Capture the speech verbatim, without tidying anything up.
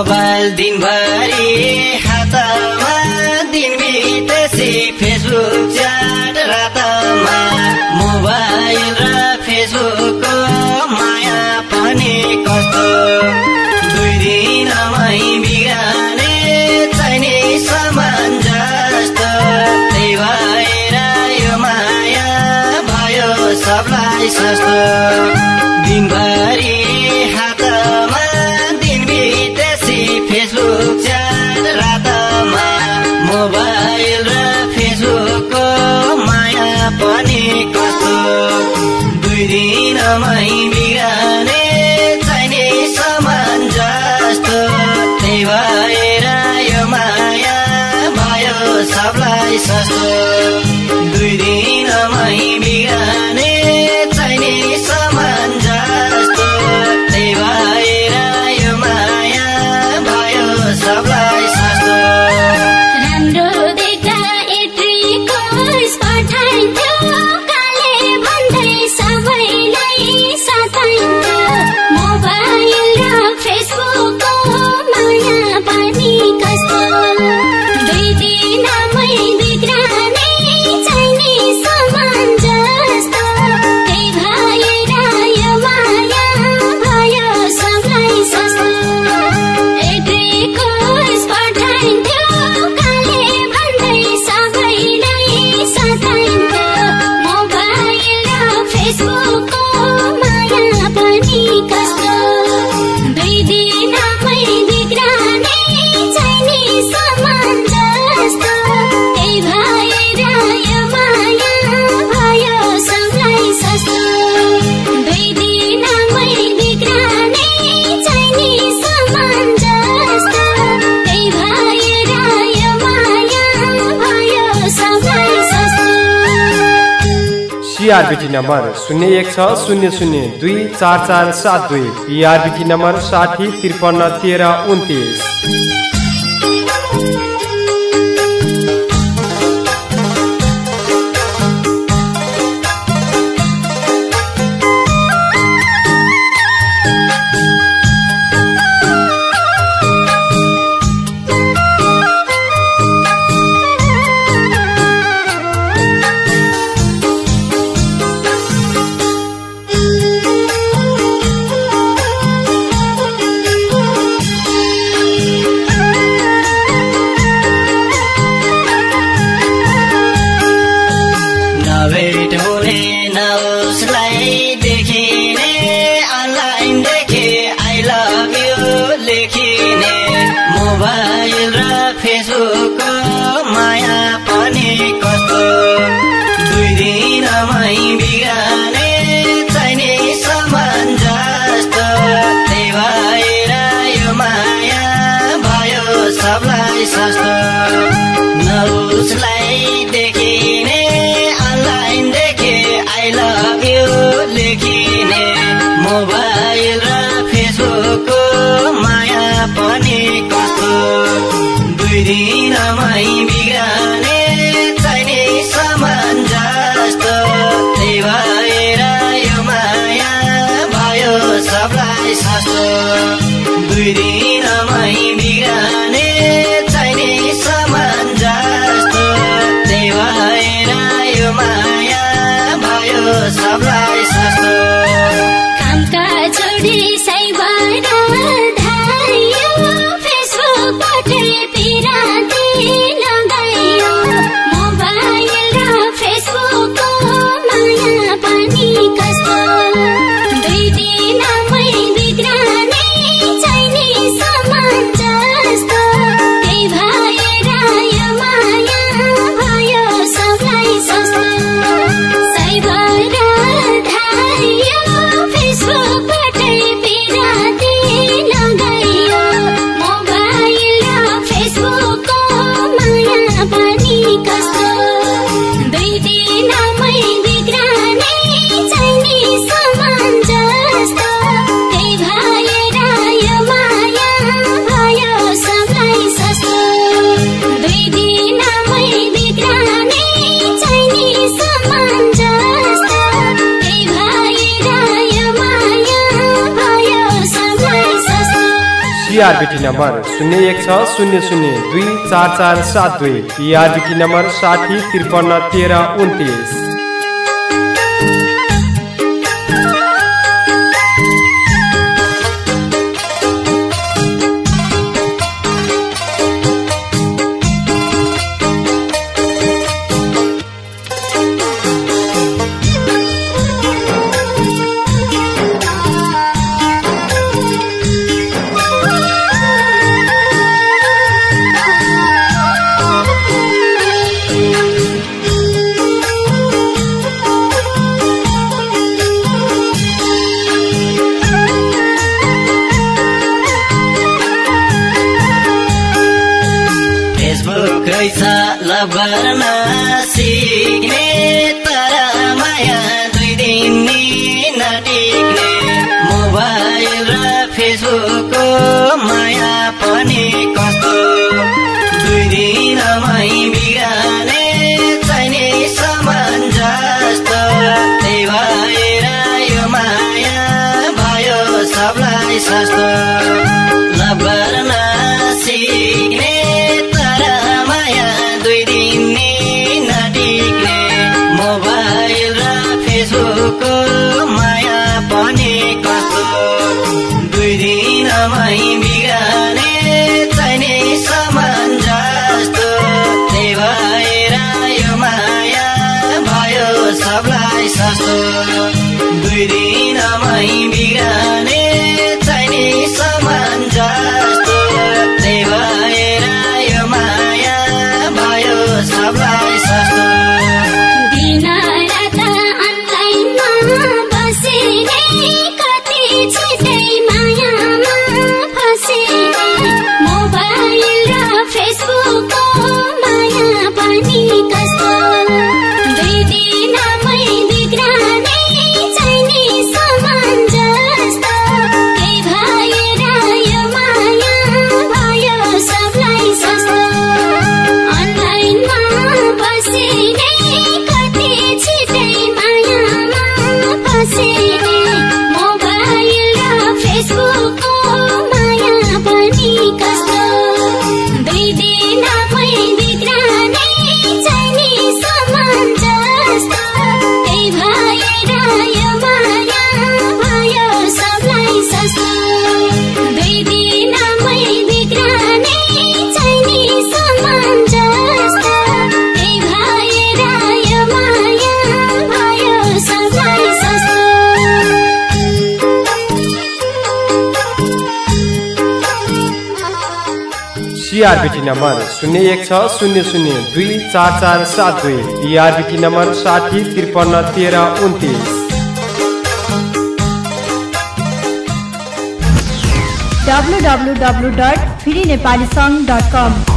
Mobile दिनभरि हातमा दिन बितेसी फेसबुक च्याट रातमा मोबाइल र फेसबुकको माया पनि कस्तो दुई दिनमै बिगाने चाहिने सामान जस्तो त्यही भएर यो माया भयो सबलाई सस्तो दिनभरि हातमा दिन बितेसी फेसबुक च्याट रातमा मोबाइल र फेसबुकको माया पनि कस्तो दुई दिनमै बिगाने चाहिने सामान जस्तो त्यही भएर यो माया भयो सबलाई सस्तो दुई दिनमै बिगाने चाहिने सामान जस्तो त्यही भएर यो माया भयो सबलाई सस्तो राम्रो देख्दा एट्रीको पठाइन्थ्यो काले भन्दै सबैलाई सताइन्थ्यो मोबाइल र फेसबुकको माया पनि कस्तो दुई दिनमै बिग्रने चाहिने सामान जस्तो त्यही भएर यो माया भयो सबलाई सस्तो एट्रीको पठाइन्थ्यो काले भन्दै सबैलाई सताइन्थ्यो मोबाइल र फेसबुकको माया पनि कस्तो दुई दिनमै बिग्रने चाहिने सामान जस्तो त्यही भएर यो माया भयो सबलाई सस्तो दुई दिनमै बिग्रने चाहिने सामान जस्तो त्यही भएर यो माया भयो सबलाई सस्तो सीआरबीटी नम्बर शून्य एक छ शून्य शून्य दुई चार चार सात दुई पीआरबीटी नम्बर साठी त्रिपन्न तेह्र उन्तिस। नभेट हुने नउसलाई देखिने अनलाइन देखे आई लभ यु लेखिने मोबाइल र फेसबुकको माया पनि कस्तो दुई दिनमै बिगाने चाहिने सामान जस्तो त्यही भएर यो माया भयो सबलाई सस्तो नउसलाई देखिने अनलाइन देखे आई लभ यु लेखिने मोबाइल र फेसबुकको माया पनि कस्तो दुई दिनमै बिगाने चाहिने सामान जस्तो त्यही भएर यो माया भयो सबलाई सस्तो दुई दिनमै बिगाने चाहिने सामान जस्तो त्यही भएर यो माया भयो सबलाई सस्तो कामका छोडी सैबाट धायो फेसबुकबाटै पिराती लगाइयो सीआरबीटी नम्बर शून्य एक छ शून्य शून्य दुई चार चार सात दुई ईआरबीटी नम्बर साठी त्रिपन्न तेह्र उन्तिस। लभ गर्न सिक्ने तर माया दुई दिन नटिक्ने मोबाइल र फेसबुकको माया पनि कस्तो दुई दिनमै बिगार्ने चाहिने सामान जस्तो त्यही भएर यो माया भयो सबलाई सस्तो लभ गर्न सिक्ने मोबाइल र फेसबुकको माया पनि कस्तो दुई दिनमै बिगार्ने चाहिने सामान जस्तो त्यही भएर यो माया भयो सबलाई सस्तो दुई दिनमै बिगार्ने चाहिने सामान जस्तो त्यही भएर यो माया भयो सबलाई सस्तो। सीआरबीटी नम्बर शून्य एक छ शून्य शून्य दुई चार चार सात दुई ईआरबीटी नम्बर साठी त्रिपन्न तेह्र उन्तिस। W W W dot free Nepali song dot कम